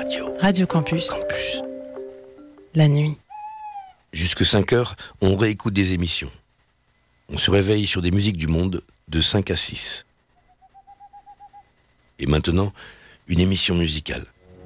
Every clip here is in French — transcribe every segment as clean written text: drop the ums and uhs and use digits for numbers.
Radio Campus. La nuit. Jusque 5h, on réécoute des émissions. On se réveille sur des musiques du monde de 5 à 6. Et maintenant, une émission musicale.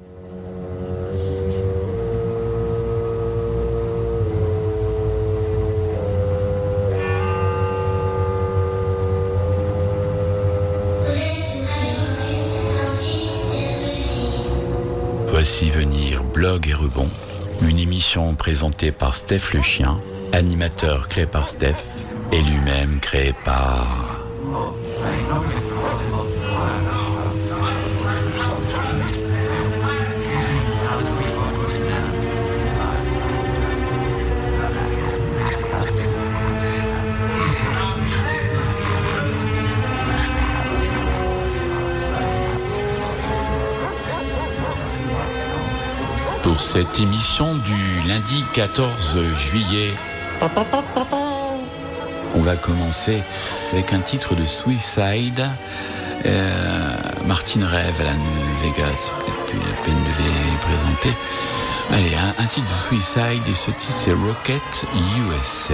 Voici venir Blog et Rebond, une émission présentée par Steph le chien, animateur créé par Steph et lui-même créé par... Pour cette émission du lundi 14 juillet, on va commencer avec un titre de Suicide. Martin rêve à la Vega, c'est peut-être plus la peine de les présenter. Allez, un titre de Suicide, et ce titre c'est Rocket USA.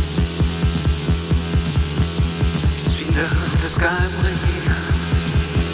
Skyway.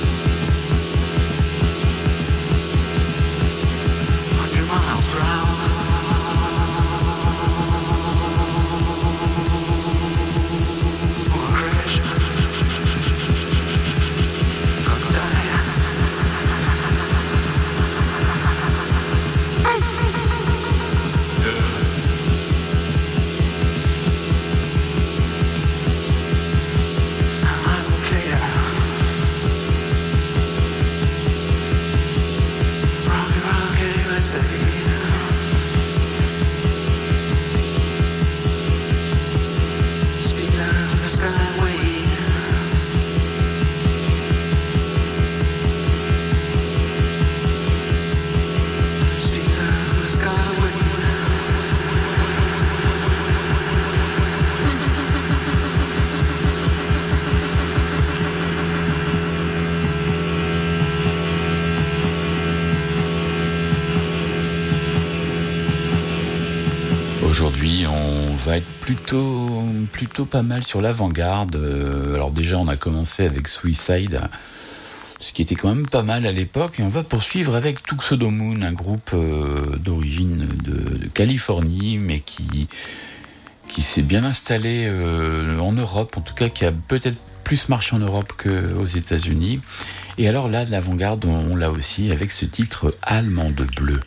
va être plutôt pas mal sur l'avant-garde. Alors déjà, on a commencé avec Suicide, ce qui était quand même pas mal à l'époque, et on va poursuivre avec Tuxedo Moon, un groupe d'origine de Californie, mais qui s'est bien installé en Europe, en tout cas qui a peut-être plus marché en Europe qu'aux États-Unis. Et alors là, l'avant-garde, on l'a aussi avec ce titre Allemande bleue.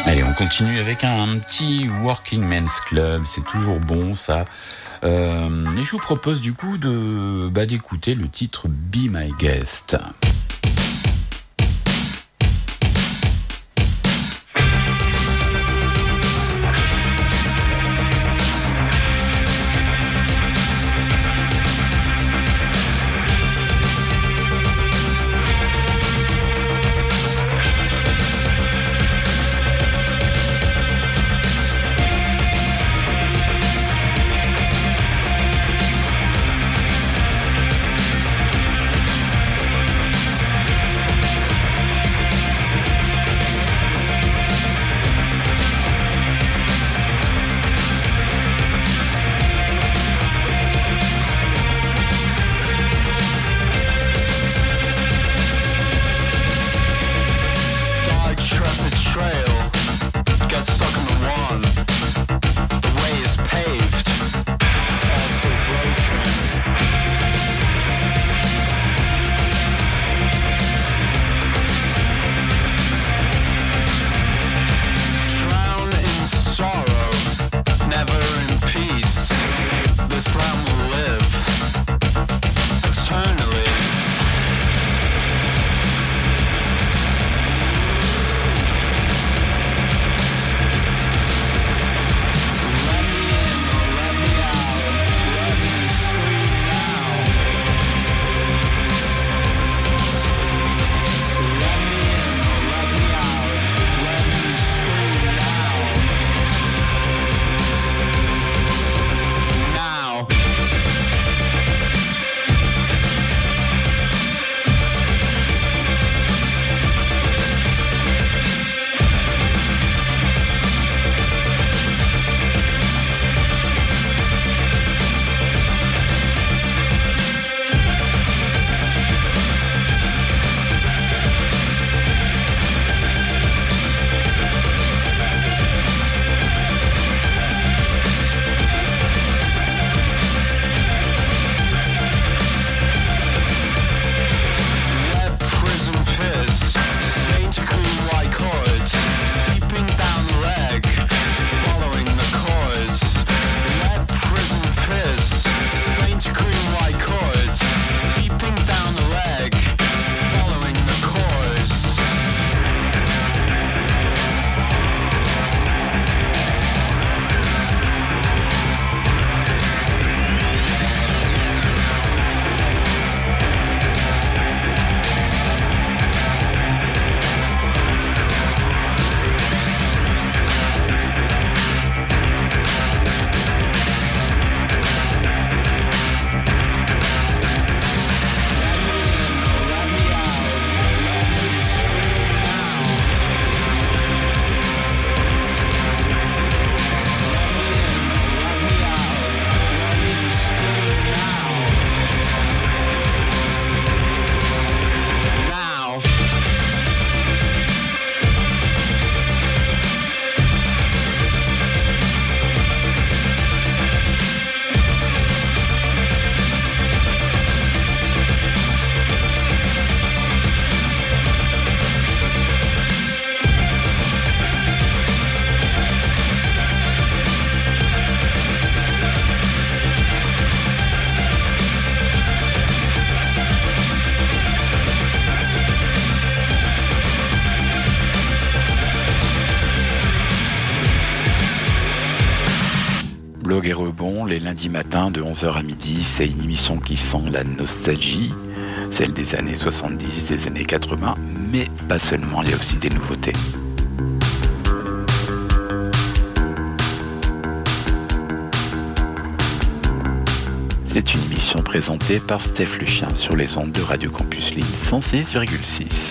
Allez, on continue avec un petit Working Men's Club, c'est toujours bon ça. Et je vous propose du coup d'écouter le titre Be My Guest. Blog et Rebond, les lundis matins de 11h à midi, c'est une émission qui sent la nostalgie, celle des années 70, des années 80, mais pas seulement, il y a aussi des nouveautés. C'est une émission présentée par Steph Lucien sur les ondes de Radio Campus Lille 106,6.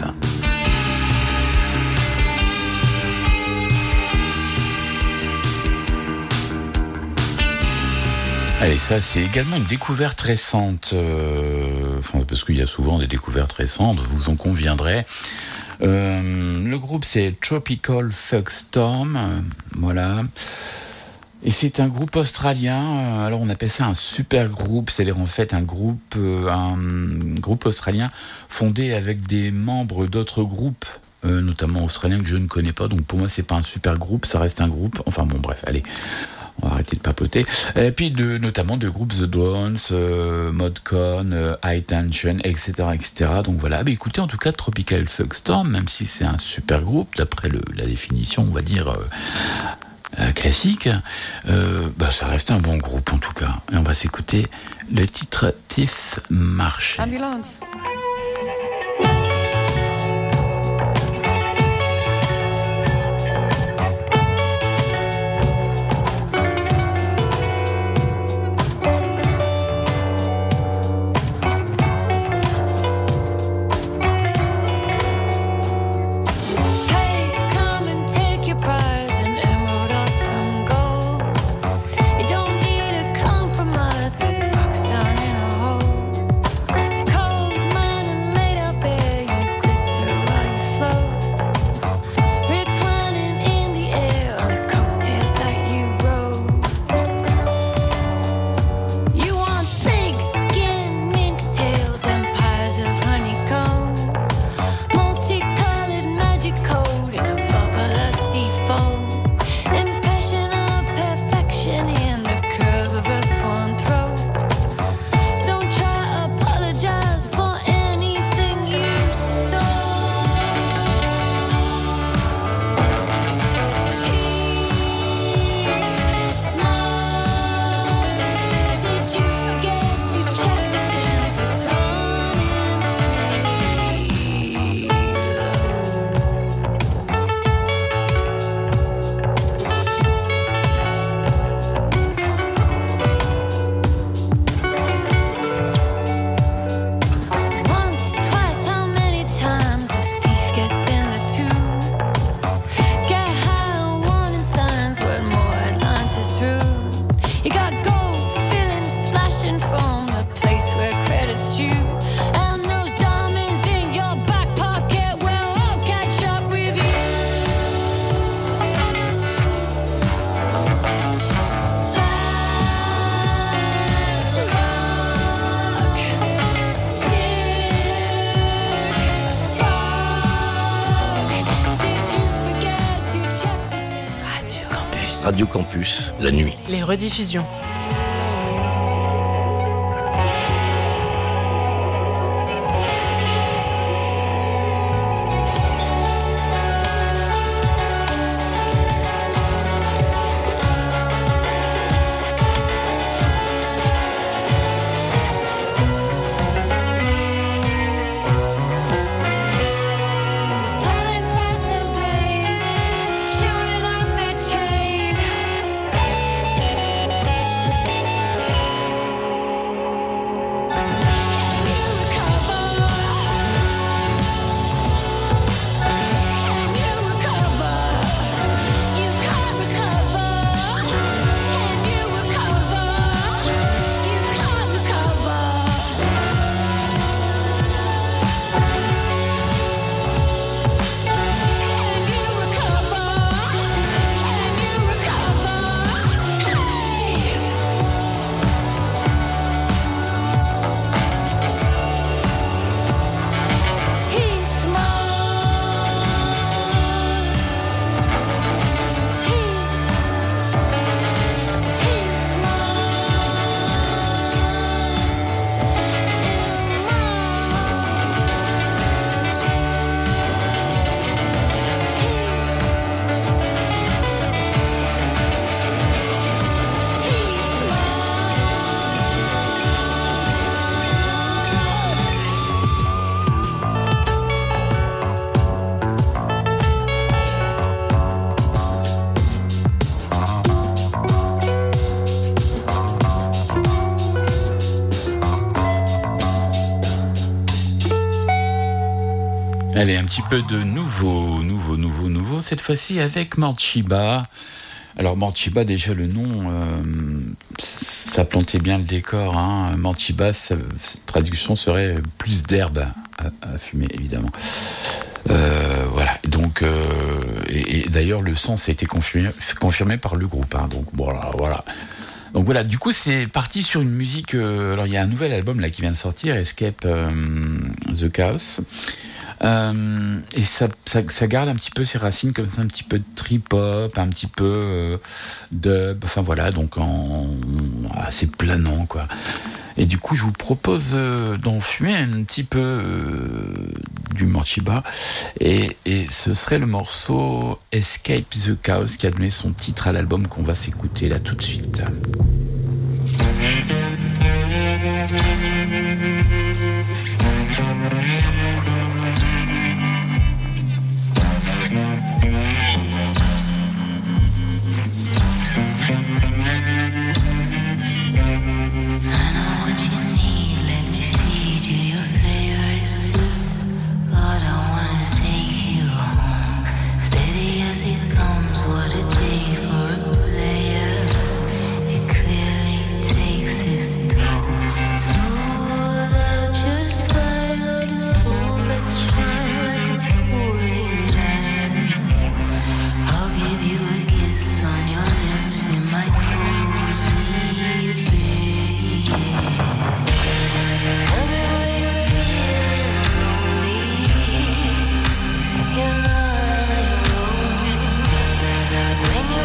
Allez, ça c'est également une découverte récente, parce qu'il y a souvent des découvertes récentes, vous en conviendrez. Le groupe c'est Tropical Fuckstorm, voilà. Et c'est un groupe australien, alors on appelle ça un super groupe, c'est-à-dire en fait un groupe australien fondé avec des membres d'autres groupes notamment australien, que je ne connais pas. Donc pour moi, c'est pas un super groupe, ça reste un groupe. Enfin bon, bref, allez. On va arrêter de papoter. Et puis notamment de groupes The Drones, Modcon, High Tension, etc., etc. Donc voilà. Mais écoutez, en tout cas, Tropical Fuckstorm, même si c'est un super groupe, d'après la définition, on va dire classique, ça reste un bon groupe en tout cas. Et on va s'écouter le titre Tiff Marché. Ambulance. Radio Campus, la nuit. Les rediffusions. Allez, un petit peu de nouveau, cette fois-ci avec Morchiba. Alors Morchiba, déjà le nom, ça plantait bien le décor. Hein. Morchiba, sa traduction serait plus d'herbe à fumer, évidemment. Voilà, donc, et d'ailleurs le sens a été confirmé par le groupe. Hein. Donc voilà. Donc voilà, du coup c'est parti sur une musique. Alors il y a un nouvel album là qui vient de sortir, Escape the Chaos. Et ça garde un petit peu ses racines comme ça, un petit peu de trip-hop, un petit peu dub, enfin voilà, donc assez planant, quoi. Et du coup, je vous propose d'en fumer un petit peu du Morcheeba. Et ce serait le morceau Escape the Chaos qui a donné son titre à l'album qu'on va s'écouter là tout de suite. When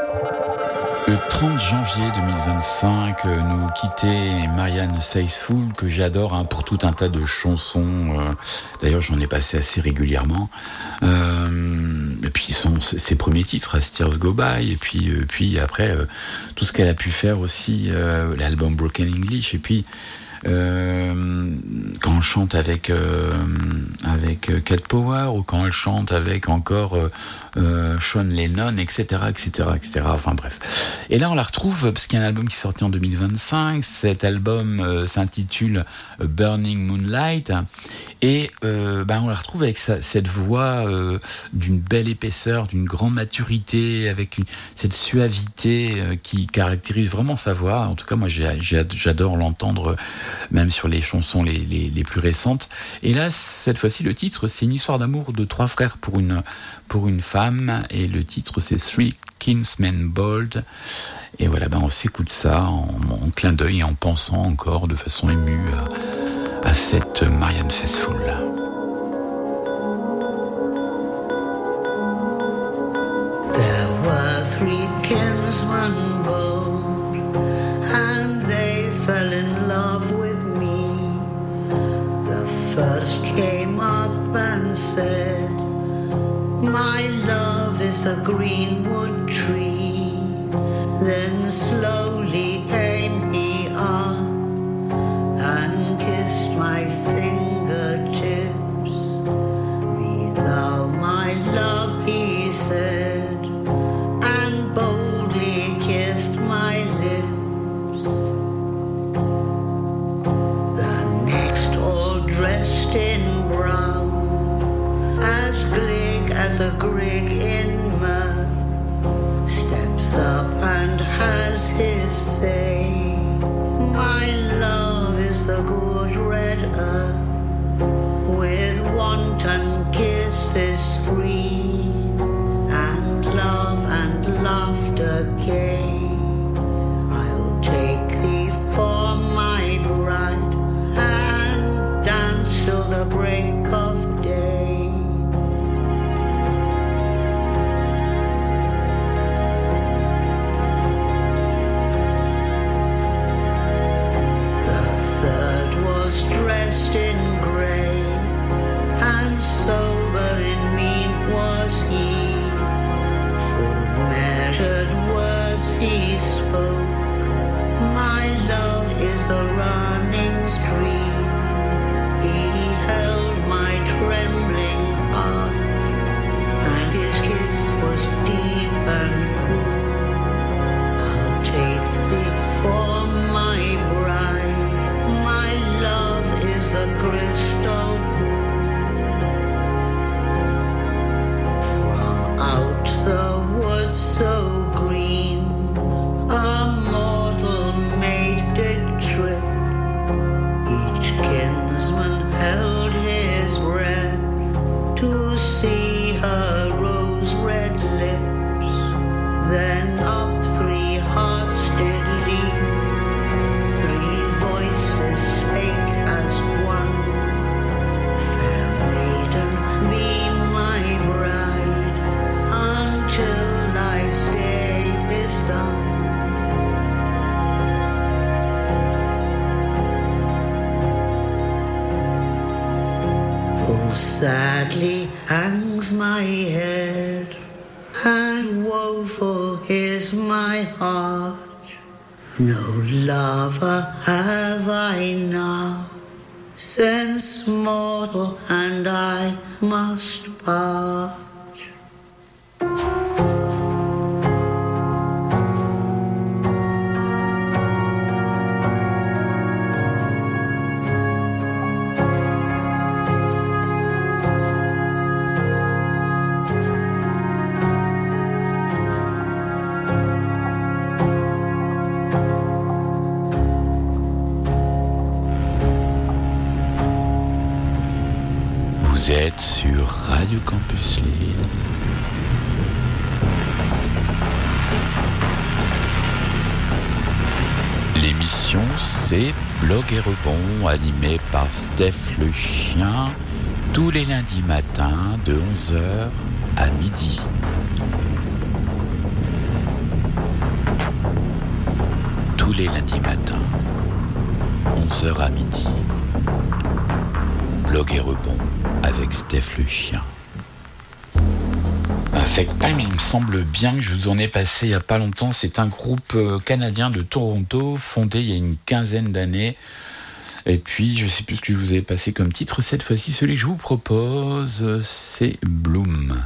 Le 30 janvier 2025, nous quittait Marianne Faithfull, que j'adore pour tout un tas de chansons. D'ailleurs, j'en ai passé assez régulièrement. Et puis ses premiers titres, As Tears Go By, et puis après, tout ce qu'elle a pu faire aussi, l'album Broken English, et puis quand on chante avec Cat Power, ou quand elle chante avec encore Sean Lennon, etc. Enfin bref. Et là on la retrouve parce qu'il y a un album qui est sorti en 2025. Cet album s'intitule Burning Moonlight. Et on la retrouve avec cette voix d'une belle épaisseur, d'une grande maturité, avec cette suavité qui caractérise vraiment sa voix. En tout cas, moi, j'adore l'entendre, même sur les chansons les plus récentes. Et là, cette fois-ci, le titre, c'est une histoire d'amour de 3 frères pour une femme. Et le titre, c'est Three Kinsmen Bold. Et voilà, on s'écoute ça en clin d'œil et en pensant encore de façon émue à cette Marianne Faithfull. There were 3 kinsmen bold, and they fell in love with me. The first came up and said, my love is a greenwood tree. Then slowly came he up and kissed my fingertips. Be thou my love, he said, and boldly kissed my lips. The next, all dressed in brown, as glig as a grig in mirth, steps up and has his say. My love is the good red earth, with wanton kisses free, and love and laughter gay. I'll take thee for my bride, and dance till the break of day. Dressed in grey, and sober in mien was he. Full measured words he spoke. My love is the running stream. He held my trembling heart, and his kiss was deep and cool. I'll take thee for my bride. My love is a crystal pool. From out the woods so green, a mortal made a trip. Each kinsman held his breath to see her rose-red lips. Then up 3 hearts did leap. 3 voices spake as one. Fair maiden, be my bride, until life's day is done. Full sadly hangs my head, and woeful is my heart. No lover have I now, since mortal and I must part. Vous êtes sur Radio Campus Lille. L'émission, c'est Blog et Rebond, animé par Steph le Chien, tous les lundis matins de 11h à midi. les lundis matins, 11h à midi. Blog et rebond avec Steph le chien. Affect Time, il me semble bien que je vous en ai passé il n'y a pas longtemps. C'est un groupe canadien de Toronto, fondé il y a une quinzaine d'années. Et puis, je ne sais plus ce que je vous ai passé comme titre. Cette fois-ci, celui que je vous propose, c'est Bloom.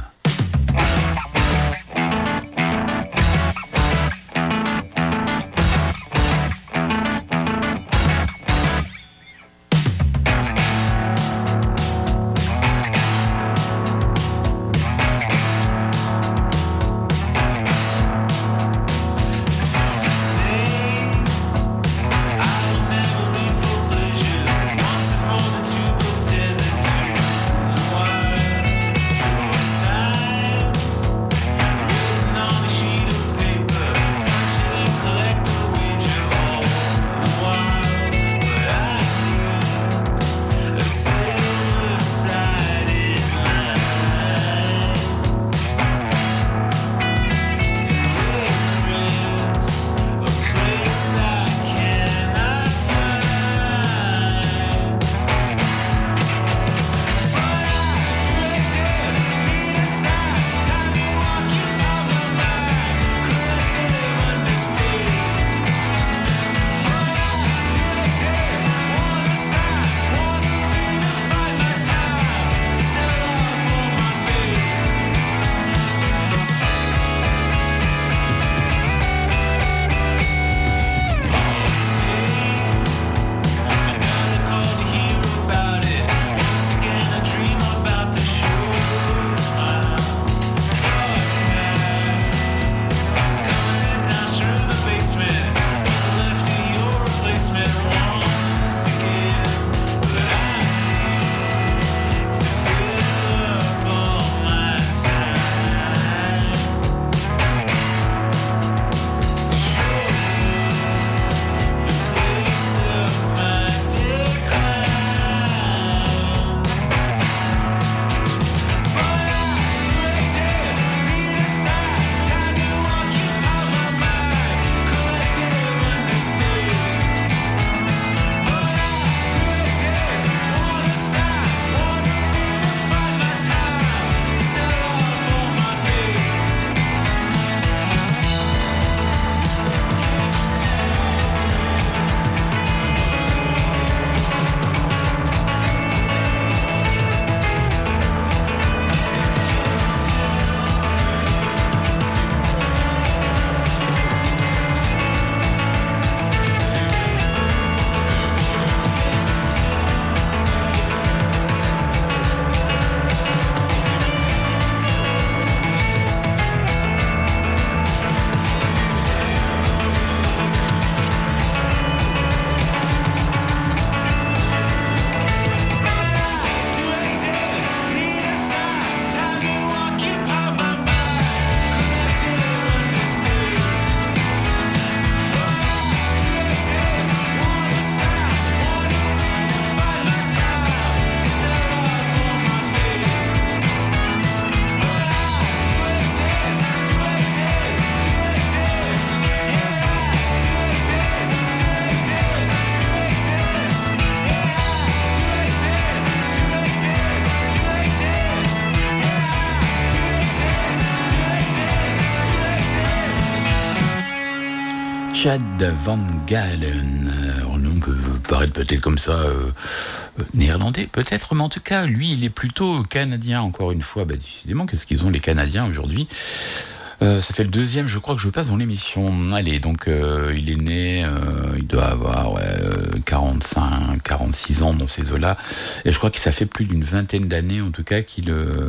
Chad Van Galen, on peut paraître peut-être comme ça néerlandais, peut-être, mais en tout cas, lui, il est plutôt canadien, encore une fois. Décidément, qu'est-ce qu'ils ont les Canadiens aujourd'hui ? Ça fait le deuxième, je crois, que je passe dans l'émission. Allez, donc, il est né, il doit avoir 45, 46 ans dans ces eaux-là, et je crois que ça fait plus d'une vingtaine d'années, en tout cas, qu'il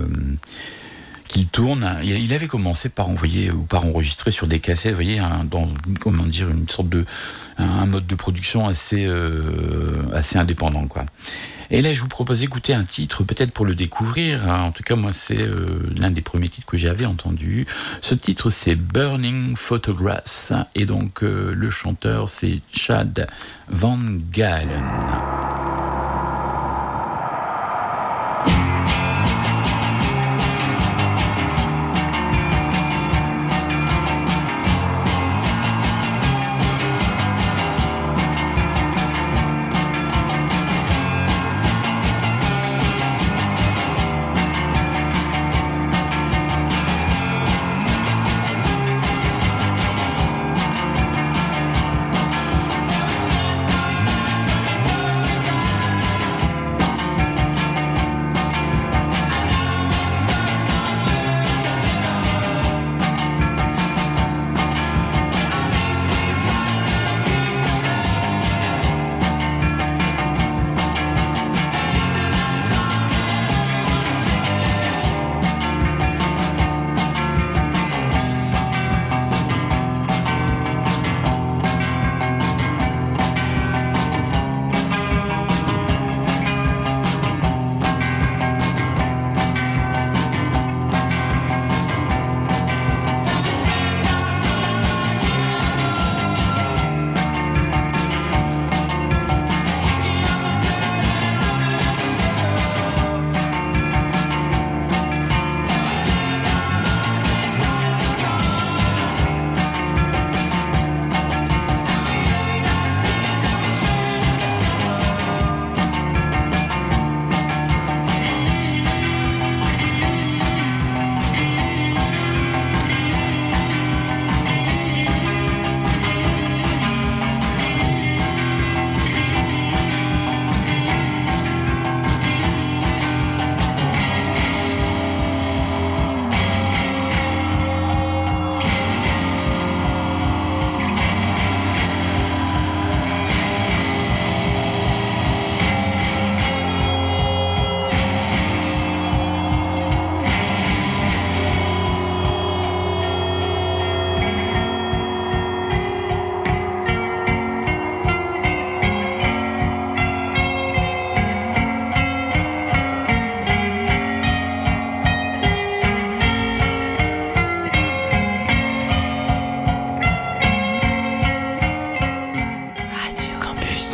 tourne. Il avait commencé par envoyer ou par enregistrer sur des cassettes, vous voyez, dans une sorte de un mode de production assez indépendant, quoi. Et là, je vous propose d'écouter un titre, peut-être pour le découvrir. En tout cas, moi, c'est l'un des premiers titres que j'avais entendu. Ce titre, c'est Burning Photographs, et donc le chanteur, c'est Chad Van Galen.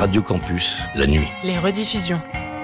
Radio Campus, la nuit. Les rediffusions.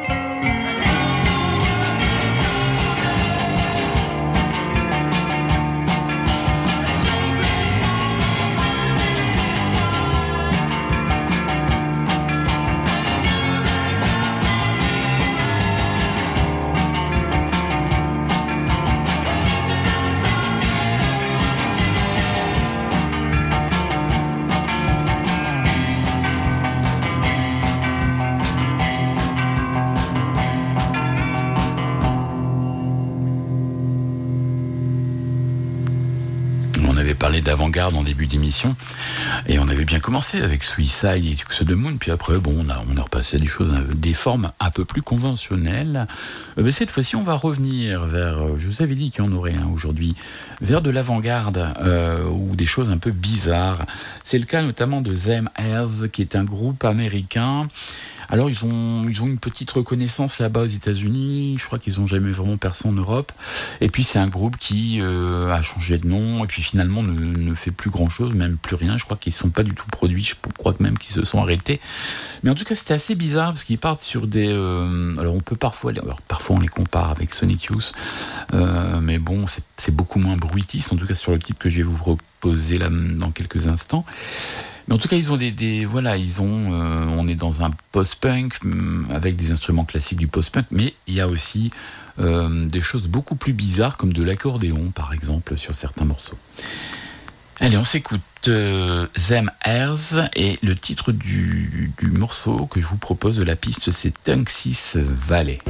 Parler d'avant-garde en début d'émission et on avait bien commencé avec Suicide et Tux the Moon, puis après on a repassé à des choses, des formes un peu plus conventionnelles. Mais cette fois-ci on va revenir vers, je vous avais dit qu'il y en aurait un aujourd'hui, vers de l'avant-garde ou des choses un peu bizarres. C'est le cas notamment de Them Airs, qui est un groupe américain. Alors ils ont une petite reconnaissance là-bas aux États-Unis. Je crois qu'ils ont jamais vraiment percé en Europe. Et puis c'est un groupe qui a changé de nom et puis finalement ne fait plus grand-chose, même plus rien. Je crois qu'ils ne sont pas du tout produits. Je crois que même qu'ils se sont arrêtés. Mais en tout cas c'était assez bizarre parce qu'ils partent sur des. Alors on peut parfois on les compare avec Sonic Youth, mais bon c'est beaucoup moins bruitiste. En tout cas sur le titre que je vais vous proposer là dans quelques instants. Mais en tout cas, ils ont on est dans un post-punk avec des instruments classiques du post-punk, mais il y a aussi des choses beaucoup plus bizarres comme de l'accordéon, par exemple, sur certains morceaux. Allez, on s'écoute Them Airs et le titre du morceau que je vous propose de la piste, c'est Tunxis Valley.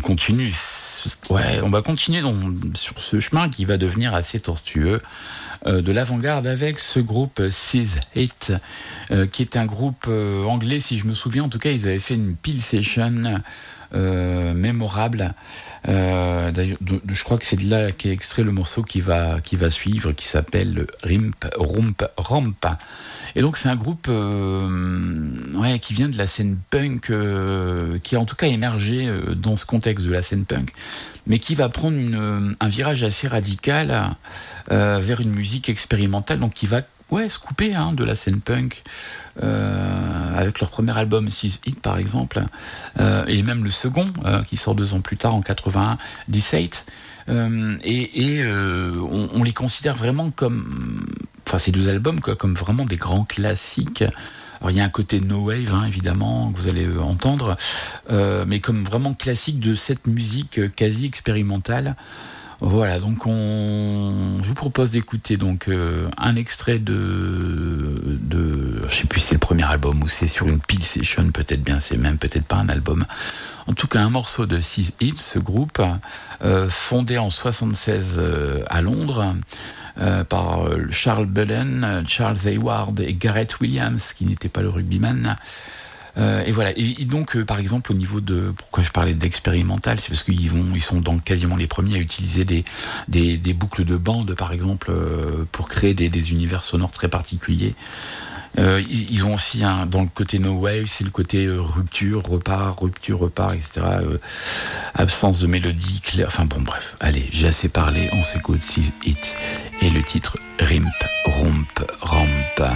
continue. Ouais, on va continuer sur ce chemin qui va devenir assez tortueux. De l'avant-garde avec ce groupe Sis Hit, qui est un groupe anglais, si je me souviens. En tout cas, ils avaient fait une pile session mémorable. D'ailleurs, je crois que c'est de là qu'est extrait le morceau qui va suivre, qui s'appelle Rimp Rump Ramp. Et donc c'est un groupe qui vient de la scène punk, qui a en tout cas émergé dans ce contexte de la scène punk, mais qui va prendre un virage assez radical vers une musique expérimentale, donc qui va se couper de la scène punk, avec leur premier album Sis Hit par exemple, et même le second qui sort 2 ans plus tard en 97, on les considère vraiment comme, ces 2 albums comme vraiment des grands classiques. Alors il y a un côté no wave évidemment que vous allez entendre, mais comme vraiment classique de cette musique quasi expérimentale. Voilà, donc je vous propose d'écouter donc un extrait de je sais plus si c'est le premier album ou c'est sur une pile session, peut-être bien, c'est même peut-être pas un album. En tout cas, un morceau de Sis Hit, ce groupe fondé en 76 à Londres. Par Charles Bullen, Charles Hayward et Gareth Williams, qui n'était pas le rugbyman. Et voilà. Et donc, par exemple, au niveau de, pourquoi je parlais d'expérimental, c'est parce qu'ils sont dans quasiment les premiers à utiliser des boucles de bande, par exemple, pour créer des univers sonores très particuliers. Ils ont aussi dans le côté no wave, c'est le côté rupture, repart, etc. Absence de mélodie claire. Enfin bon, bref. Allez, j'ai assez parlé. On s'écoute Sis Hit et le titre Rimp Rump Ramp.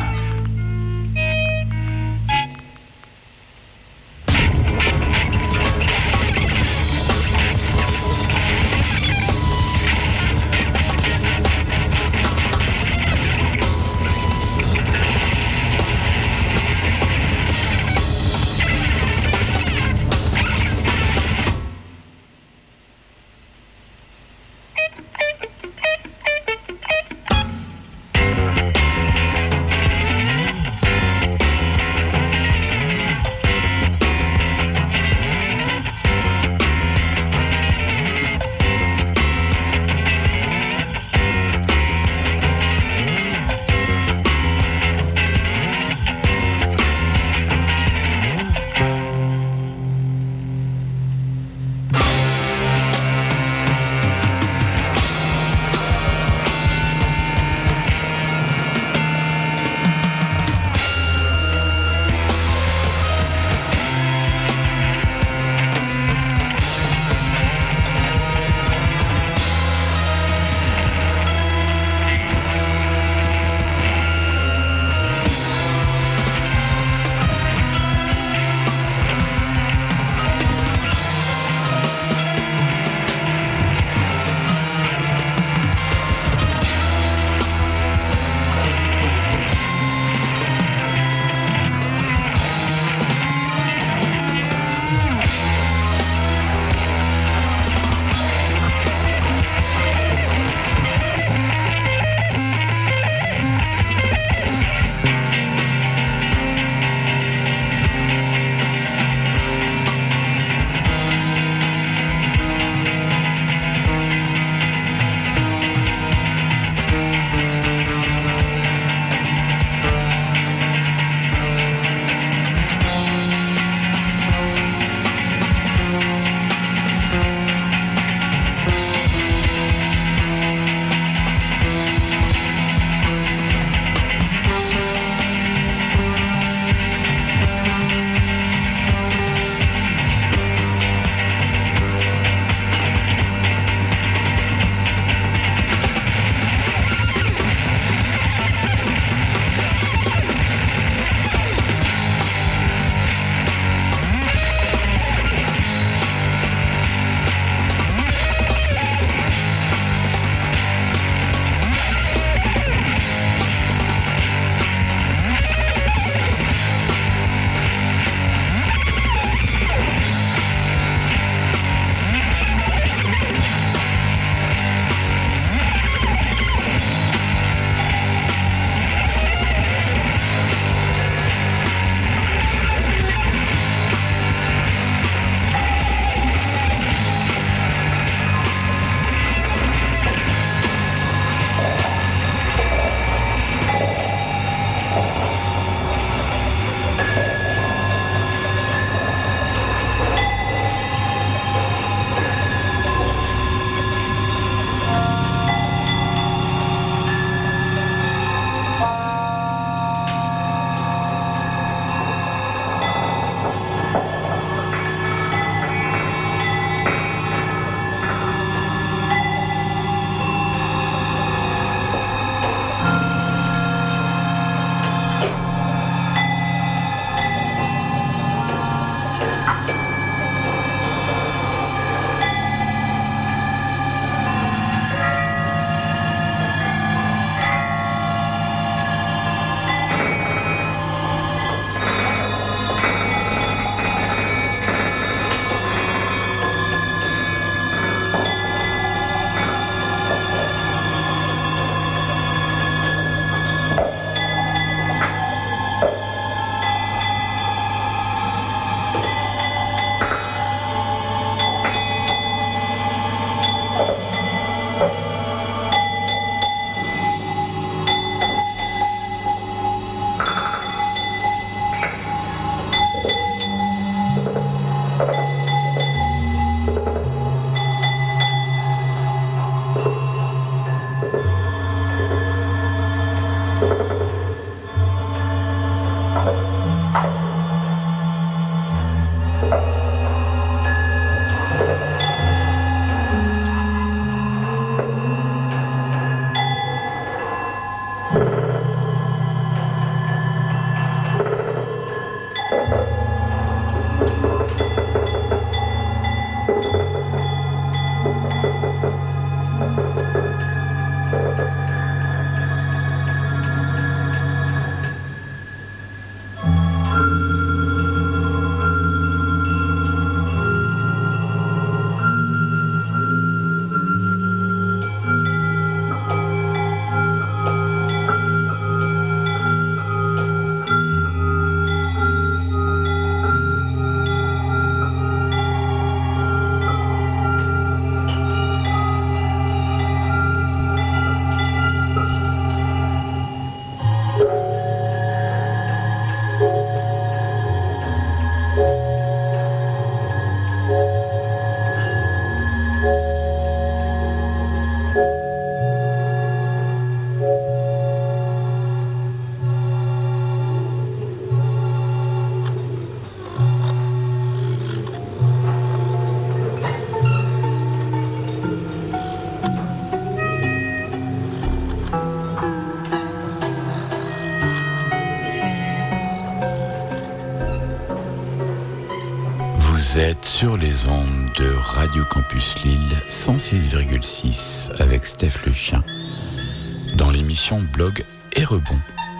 êtes sur les ondes de Radio Campus Lille 106,6 avec Steph le Chien dans l'émission Blog et Rebond.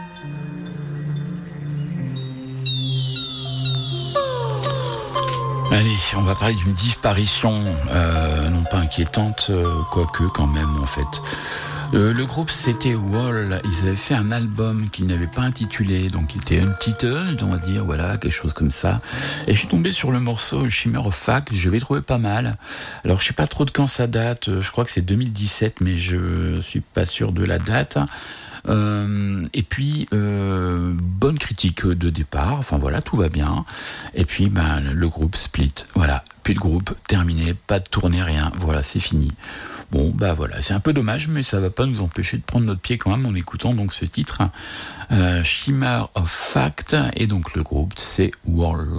Allez, on va parler d'une disparition, non pas inquiétante, quoique quand même en fait. Le groupe c'était Wall, ils avaient fait un album qu'ils n'avaient pas intitulé, donc qui était untitled, on va dire, voilà, quelque chose comme ça. Et je suis tombé sur le morceau Shimmer of Fact, je l'ai trouvé pas mal. Alors je sais pas trop de quand ça date, je crois que c'est 2017, mais je suis pas sûr de la date. Et puis bonne critique de départ, enfin voilà, tout va bien. Et puis le groupe split, voilà, plus de groupe, terminé, pas de tournée, rien, voilà, c'est fini. Bon, voilà, c'est un peu dommage, mais ça va pas nous empêcher de prendre notre pied quand même en écoutant donc ce titre, Shimmer of Fact, et donc le groupe c'est Wall.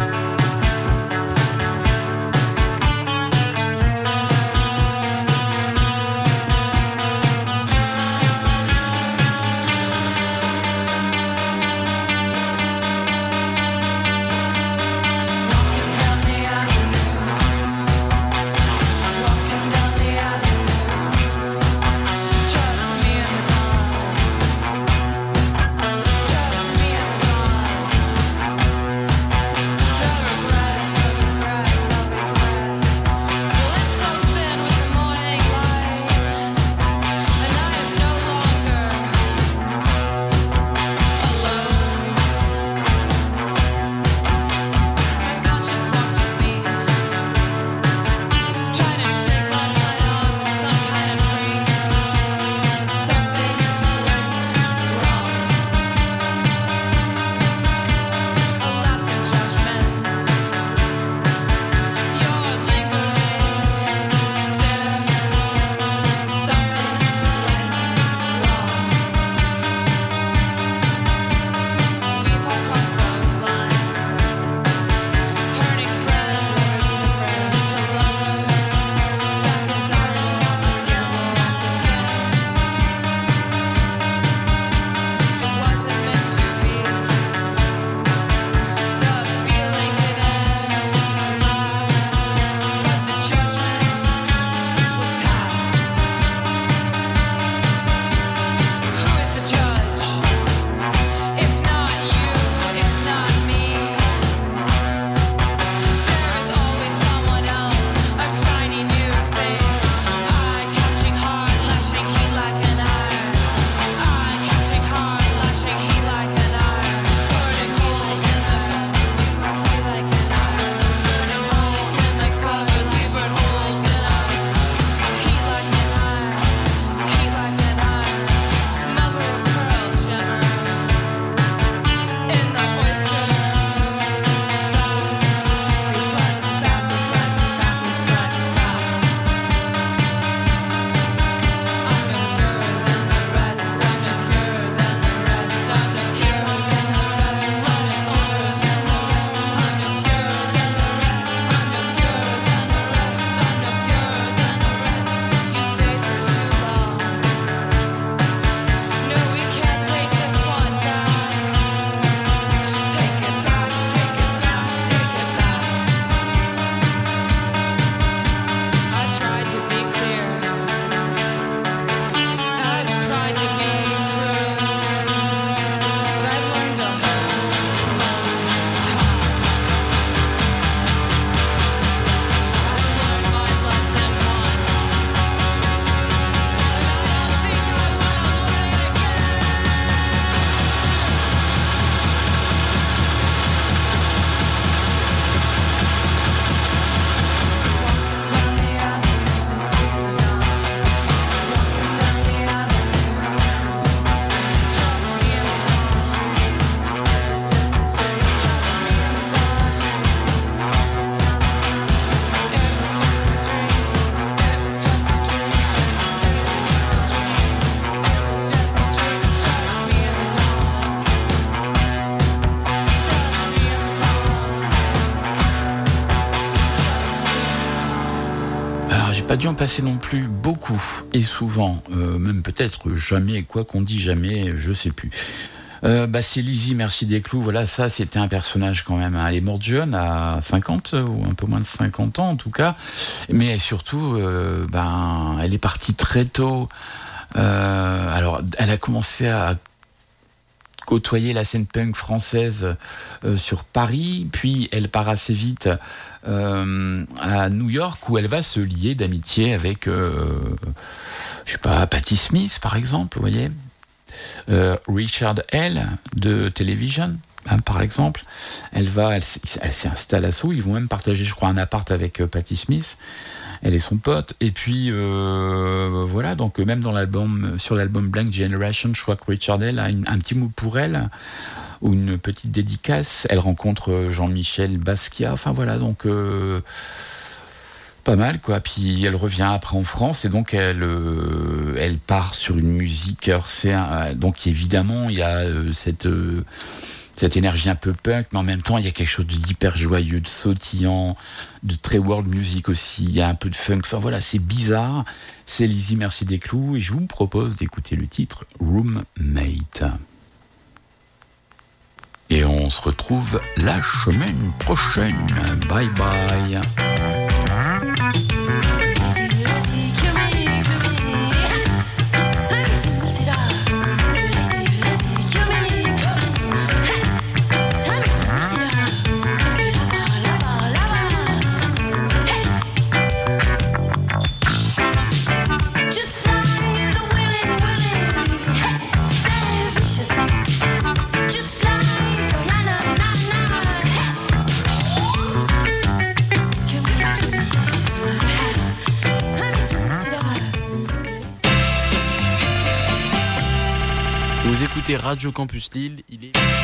Pas dû en passer non plus beaucoup et souvent, même peut-être jamais, quoi qu'on dit jamais, je sais plus. C'est Lizzie Merci Desclous. Voilà, ça, c'était un personnage quand même. Elle est morte jeune, à 50, ou un peu moins de 50 ans en tout cas. Mais surtout, elle est partie très tôt. Alors, elle a commencé à côtoyer la scène punk française sur Paris, puis elle part assez vite à New York, où elle va se lier d'amitié avec, Patti Smith, par exemple, vous voyez. Richard Hell de Television, par exemple. Elle s'installe à Sceaux. Ils vont même partager, je crois, un appart avec Patti Smith. Elle est son pote. Et puis voilà. Donc même sur l'album Blank Generation, je crois que Richard Hell a un petit mot pour elle, ou une petite dédicace. Elle rencontre Jean-Michel Basquiat. Enfin voilà. Donc pas mal, quoi. Puis elle revient après en France, et donc elle part sur une musique. Donc évidemment il y a cette énergie un peu punk, mais en même temps il y a quelque chose d'hyper joyeux, de sautillant, de très world music aussi. Il y a un peu de funk. Enfin voilà, c'est bizarre. C'est Lizzie Merci Desclous, et je vous propose d'écouter le titre Roommate. Et on se retrouve la semaine prochaine. Bye bye. Vous écoutez Radio Campus Lille, il est...